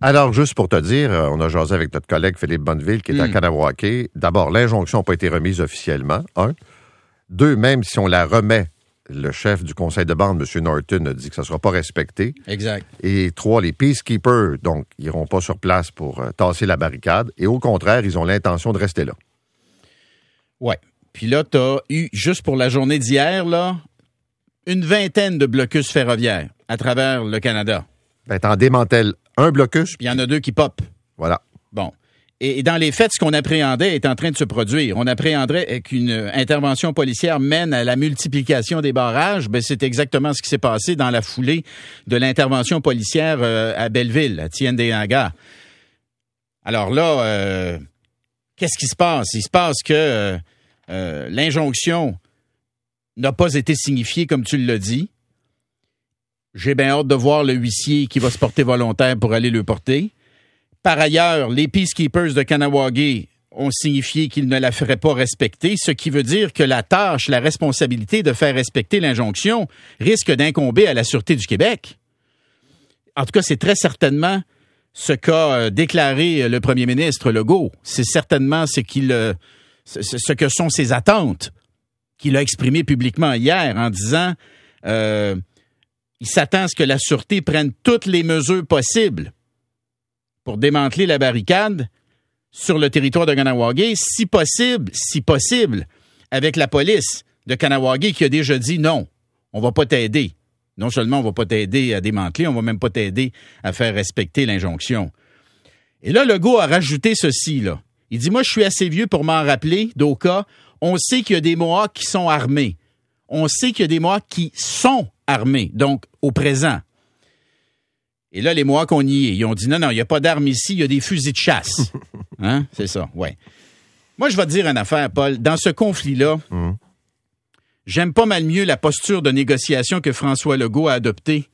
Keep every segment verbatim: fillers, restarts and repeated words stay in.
Alors, juste pour te dire, on a jasé avec notre collègue Philippe Bonneville qui est mm. à Kanawake. D'abord, l'injonction n'a pas été remise officiellement, un. Deux, même si on la remet, le chef du conseil de bande, M. Norton, a dit que ça ne sera pas respecté. Exact. Et trois, les peacekeepers, donc, ils n'iront pas sur place pour euh, tasser la barricade. Et au contraire, ils ont l'intention de rester là. Ouais. Puis là, tu as eu, juste pour la journée d'hier, là, une vingtaine de blocus ferroviaires à travers le Canada. Ben, t'en démantèles un blocus. Puis il y en a deux qui pop. Voilà. Bon. Et dans les faits, ce qu'on appréhendait est en train de se produire. On appréhendrait qu'une intervention policière mène à la multiplication des barrages. Ben, c'est exactement ce qui s'est passé dans la foulée de l'intervention policière euh, à Belleville, à Tiendayaga. Alors là, euh, qu'est-ce qui se passe? Il se passe que euh, euh, l'injonction n'a pas été signifiée, comme tu l'as dit. J'ai bien hâte de voir le huissier qui va se porter volontaire pour aller le porter. Par ailleurs, les peacekeepers de Kahnawake ont signifié qu'ils ne la feraient pas respecter, ce qui veut dire que la tâche, la responsabilité de faire respecter l'injonction risque d'incomber à la Sûreté du Québec. En tout cas, c'est très certainement ce qu'a déclaré le premier ministre Legault. C'est certainement ce, qu'il, ce que sont ses attentes qu'il a exprimées publiquement hier en disant euh, il s'attend à ce que la Sûreté prenne toutes les mesures possibles pour démanteler la barricade sur le territoire de Kahnawake, si possible, si possible, avec la police de Kahnawake qui a déjà dit non, on va pas t'aider. Non seulement on va pas t'aider à démanteler, on va même pas t'aider à faire respecter l'injonction. Et là, Legault a rajouté ceci, là. Il dit, moi, je suis assez vieux pour m'en rappeler, d'Oka, on sait qu'il y a des Mohawks qui sont armés. On sait qu'il y a des Mohawks qui sont armés, donc au présent. Et là, les Mohawks, on y est. Ils ont dit, non, non, il n'y a pas d'armes ici, il y a des fusils de chasse. Hein? C'est ça, ouais. Moi, je vais te dire une affaire, Paul. Dans ce conflit-là, mmh. j'aime pas mal mieux la posture de négociation que François Legault a adoptée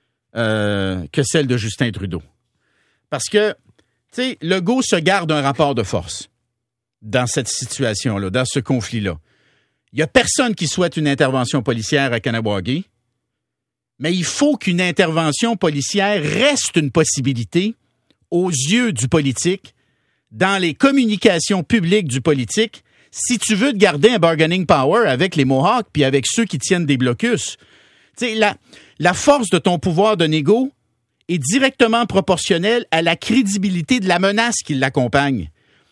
euh, que celle de Justin Trudeau. Parce que, tu sais, Legault se garde un rapport de force dans cette situation-là, dans ce conflit-là. Il n'y a personne qui souhaite une intervention policière à Kahnawake. Mais il faut qu'une intervention policière reste une possibilité aux yeux du politique, dans les communications publiques du politique, si tu veux te garder un bargaining power avec les Mohawks puis avec ceux qui tiennent des blocus. Tu sais, la, la force de ton pouvoir de négo est directement proportionnelle à la crédibilité de la menace qui l'accompagne.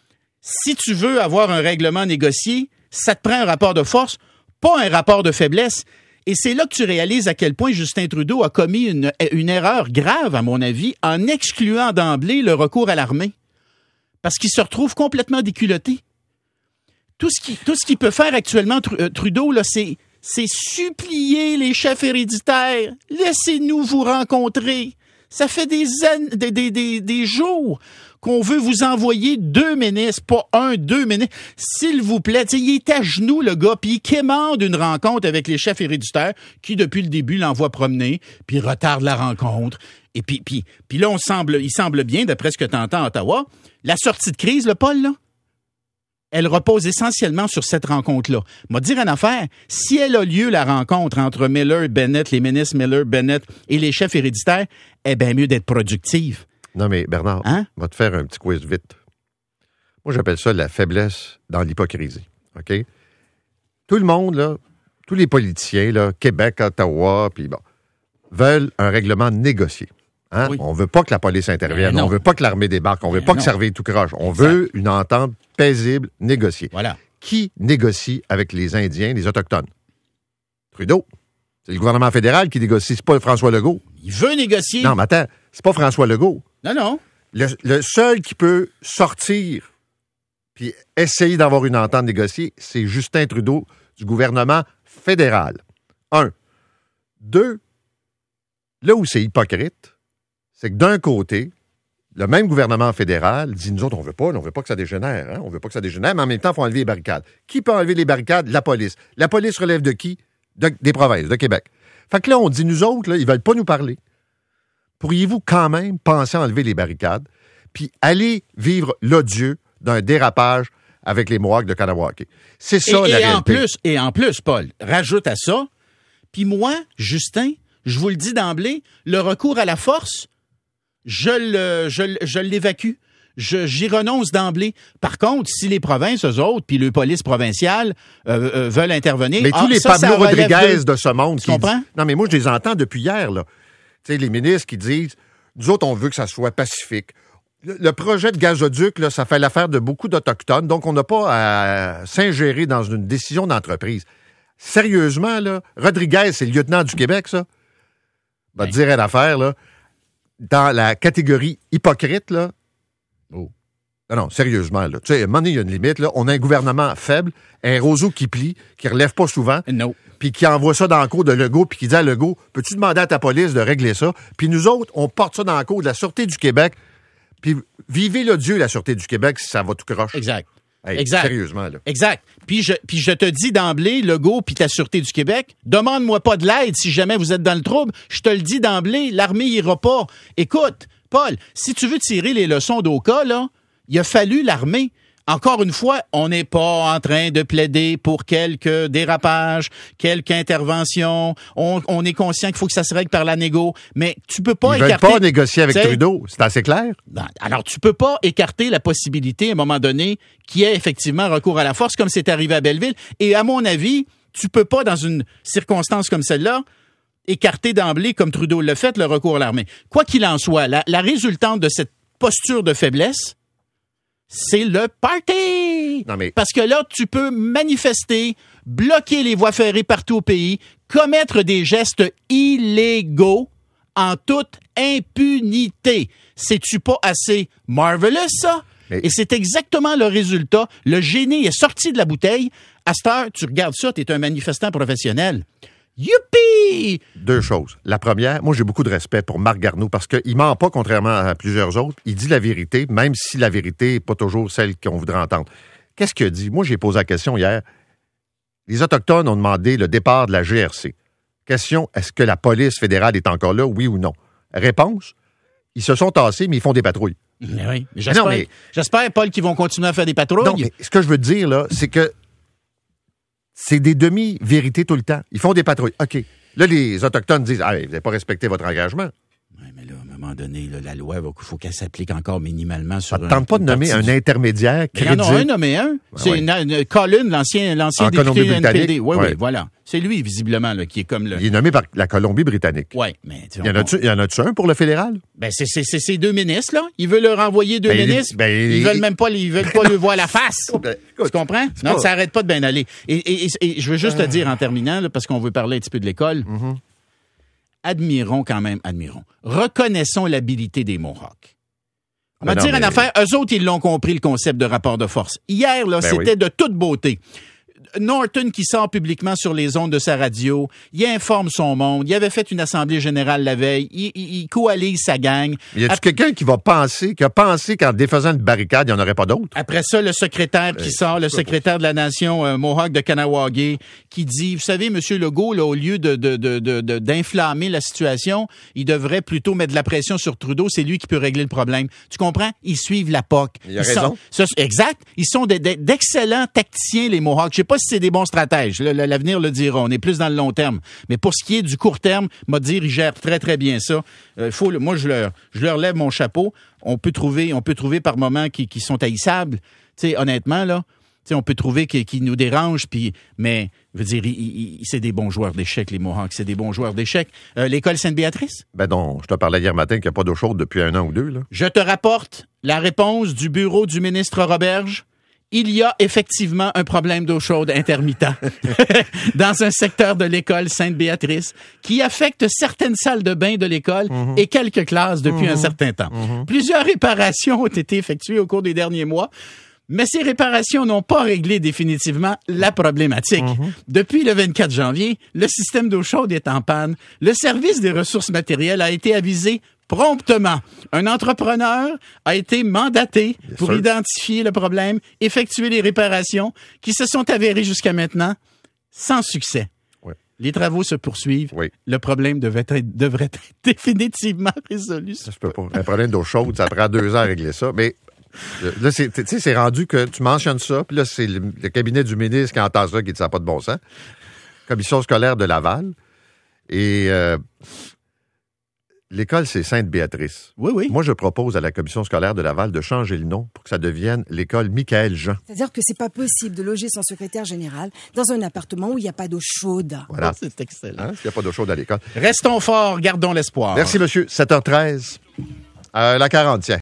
Si tu veux avoir un règlement négocié, ça te prend un rapport de force, pas un rapport de faiblesse. Et c'est là que tu réalises à quel point Justin Trudeau a commis une, une erreur grave, à mon avis, en excluant d'emblée le recours à l'armée. Parce qu'il se retrouve complètement déculotté. Tout ce qui, tout ce qu'il peut faire actuellement, Trudeau, là, c'est, c'est supplier les chefs héréditaires. Laissez-nous vous rencontrer. Ça fait des, an- des, des, des, des jours qu'on veut vous envoyer deux ministres, pas un, deux ministres. S'il vous plaît, il est à genoux, le gars, puis il quémande une rencontre avec les chefs héréditaires qui, depuis le début, l'envoient promener, puis retarde la rencontre. Et puis, puis, puis là, on semble, il semble bien, d'après ce que tu entends à Ottawa, la sortie de crise, le Paul, là, elle repose essentiellement sur cette rencontre-là. M'a dire une affaire, si elle a lieu, la rencontre entre Miller et Bennett, les ministres Miller, Bennett et les chefs héréditaires, eh bien mieux d'être productive. Non, mais Bernard, hein? On va te faire un petit quiz vite. Moi, j'appelle ça la faiblesse dans l'hypocrisie. OK? Tout le monde, là, tous les politiciens, là, Québec, Ottawa, puis bon, veulent un règlement négocié. Hein? Oui. On veut pas que la police intervienne, on veut pas que l'armée débarque, on veut pas non. que ça revienne tout croche. On exact. veut une entente paisible, négociée. Voilà. Qui négocie avec les Indiens, les Autochtones? Trudeau. C'est le gouvernement fédéral qui négocie, c'est pas François Legault. Il veut négocier. Non, mais attends, c'est pas François Legault. Non, non. Le, le seul qui peut sortir puis essayer d'avoir une entente négociée, c'est Justin Trudeau du gouvernement fédéral. Un. Deux, là où c'est hypocrite, c'est que d'un côté, le même gouvernement fédéral dit, nous autres, on veut pas, on veut pas que ça dégénère, hein? On veut pas que ça dégénère, mais en même temps, il faut enlever les barricades. Qui peut enlever les barricades? La police. La police relève de qui? De, des provinces, de Québec. Fait que là, on dit, nous autres, là, ils veulent pas nous parler. Pourriez-vous quand même penser à enlever les barricades, puis aller vivre l'odieux d'un dérapage avec les Mohawks de Kahnawake? C'est ça, et, la et réalité. En plus, et en plus, Paul, rajoute à ça, puis moi, Justin, je vous le dis d'emblée, le recours à la force, je, le, je, je l'évacue. Je, j'y renonce d'emblée. Par contre, si les provinces, eux autres, puis le police provinciale euh, euh, veulent intervenir... Mais tous ah, les ça, Pablo ça Rodriguez de... de ce monde... Tu comprends? Disent... Non, mais moi, je les entends depuis hier, là. Tu sais, les ministres qui disent, nous autres, on veut que ça soit pacifique. Le, le projet de gazoduc, là, ça fait l'affaire de beaucoup d'Autochtones, donc on n'a pas à s'ingérer dans une décision d'entreprise. Sérieusement, là, Rodriguez, c'est le lieutenant du Québec, ça? Va te dire une affaire, là. Dans la catégorie hypocrite, là. Oh. Non, non, sérieusement, là. Tu sais, à un moment donné, il y a une limite, là. On a un gouvernement faible, un roseau qui plie, qui relève pas souvent. Non. Puis qui envoie ça dans le cours de Legault, puis qui dit à Legault, peux-tu demander à ta police de régler ça? Puis nous autres, on porte ça dans le cours de la Sûreté du Québec. Puis vivez le Dieu, la Sûreté du Québec, si ça va tout croche. Exact. Hey, exact. Sérieusement, là. Exact. Puis je, puis je te dis d'emblée, Legault puis ta Sûreté du Québec, demande-moi pas de l'aide si jamais vous êtes dans le trouble. Je te le dis d'emblée, l'armée ira pas. Écoute, Paul, si tu veux tirer les leçons d'Oka, là, il a fallu l'armée. Encore une fois, on n'est pas en train de plaider pour quelques dérapages, quelques interventions. On, on est conscient qu'il faut que ça se règle par la négo, mais tu peux pas Ils écarter... veulent pas négocier avec Trudeau, c'est assez clair. Alors, tu peux pas écarter la possibilité, à un moment donné, qu'il y ait effectivement recours à la force, comme c'est arrivé à Belleville. Et à mon avis, tu peux pas, dans une circonstance comme celle-là, écarter d'emblée, comme Trudeau l'a fait, le recours à l'armée. Quoi qu'il en soit, la, la résultante de cette posture de faiblesse, c'est le party! Non, mais... Parce que là, tu peux manifester, bloquer les voies ferrées partout au pays, commettre des gestes illégaux en toute impunité. C'est-tu pas assez marvelous, ça? Mais... Et c'est exactement le résultat. Le génie est sorti de la bouteille. À cette heure, tu regardes ça, tu es un manifestant professionnel. Youpi! Deux choses. La première, moi, j'ai beaucoup de respect pour Marc Garneau parce qu'il ment pas, contrairement à plusieurs autres. Il dit la vérité, même si la vérité n'est pas toujours celle qu'on voudrait entendre. Qu'est-ce qu'il a dit? Moi, j'ai posé la question hier. Les Autochtones ont demandé le départ de la G R C. Question, est-ce que la police fédérale est encore là, oui ou non? Réponse, ils se sont tassés, mais ils font des patrouilles. Mais oui. Mais j'espère, non, mais... j'espère, Paul, qu'ils vont continuer à faire des patrouilles. Non, mais ce que je veux te dire, là, c'est que c'est des demi-vérités tout le temps. Ils font des patrouilles. OK. Là, les Autochtones disent, ah, vous n'avez pas respecté votre engagement. Oui, mais là, à un moment donné, là, la loi, il faut qu'elle s'applique encore minimalement sur ça ne tente pas de nommer un intermédiaire crédible. Il y en a un nommé un. C'est ouais. une, une, Colin, l'ancien, l'ancien député de N P D. Oui, oui, voilà. C'est lui, visiblement, là, qui est comme le... Il est nommé par la Colombie-Britannique. Oui, mais... Il y en a-tu, il y en a-tu un pour le fédéral? Ben, c'est, c'est, c'est ces deux ministres, là. Ils veulent leur envoyer deux ben, ministres. Ben, ils veulent même pas, ils veulent pas lui voir la face. Ben, écoute, tu comprends? Non, pas... ça arrête pas de bien aller. Et, et, et, et je veux juste euh... te dire en terminant, là, parce qu'on veut parler un petit peu de l'école. Mm-hmm. Admirons quand même, admirons. Reconnaissons l'habilité des Mohawks. On va ben dire mais... une affaire, eux autres, ils l'ont compris, le concept de rapport de force. Hier, là, ben c'était oui. de toute beauté. Norton qui sort publiquement sur les ondes de sa radio, il informe son monde, il avait fait une assemblée générale la veille, il, il, il coalise sa gang. Y a-t-il Après... quelqu'un qui va penser, qui a pensé qu'en défaisant une barricade, il n'y en aurait pas d'autres? Après ça, le secrétaire qui euh, sort, le secrétaire de la nation euh, Mohawk de Kanawagé, qui dit, vous savez, M. Legault, là, au lieu de, de, de, de, de, d'inflammer la situation, il devrait plutôt mettre de la pression sur Trudeau, c'est lui qui peut régler le problème. Tu comprends? Ils suivent la P O C. Il a Ils raison. Sont, exact. Ils sont de, de, d'excellents tacticiens, les Mohawks. Je sais pas si c'est des bons stratèges. L'avenir le dira. On est plus dans le long terme. Mais pour ce qui est du court terme, m'a dire, ils gèrent très, très bien ça. Euh, faut, moi, je leur, je leur lève mon chapeau. On peut trouver, on peut trouver par moments qui, qui sont haïssables. Tu sais, honnêtement, là, tu sais, on peut trouver qu'ils qui nous dérangent, puis, mais, je veux dire, il, il, c'est des bons joueurs d'échecs, les Mohawks. C'est des bons joueurs d'échecs. Euh, l'école Sainte-Béatrice? Ben non, je te parlais hier matin qu'il n'y a pas d'eau chaude depuis un an ou deux, là. Je te rapporte la réponse du bureau du ministre Roberge. Il y a effectivement un problème d'eau chaude intermittent dans un secteur de l'école Sainte-Béatrice qui affecte certaines salles de bain de l'école mm-hmm. et quelques classes depuis mm-hmm. un certain temps. Mm-hmm. Plusieurs réparations ont été effectuées au cours des derniers mois, mais ces réparations n'ont pas réglé définitivement la problématique. Mm-hmm. Depuis le vingt-quatre janvier, le système d'eau chaude est en panne. Le service des ressources matérielles a été avisé promptement. Un entrepreneur a été mandaté yes, pour sir. identifier le problème, effectuer les réparations qui se sont avérées jusqu'à maintenant sans succès. Oui. Les travaux se poursuivent. Oui. Le problème devait être, devrait être définitivement résolu. Ça se peut pas. Un problème d'eau chaude, ça prend deux ans à régler ça. Mais là, c'est, tu sais, c'est rendu que tu mentionnes ça, puis là, c'est le, le cabinet du ministre qui entend ça, qui dit ça n'a pas de bon sens. Commission scolaire de Laval. Et... Euh, l'école, c'est Sainte-Béatrice. Oui, oui. Moi, je propose à la commission scolaire de Laval de changer le nom pour que ça devienne l'école Michael-Jean. C'est-à-dire que c'est pas possible de loger son secrétaire général dans un appartement où il n'y a pas d'eau chaude. Voilà. Oh, c'est excellent. Hein, s'il n'y a pas d'eau chaude à l'école. Restons forts, gardons l'espoir. Merci, monsieur. sept heures treize. Euh, la quarantième.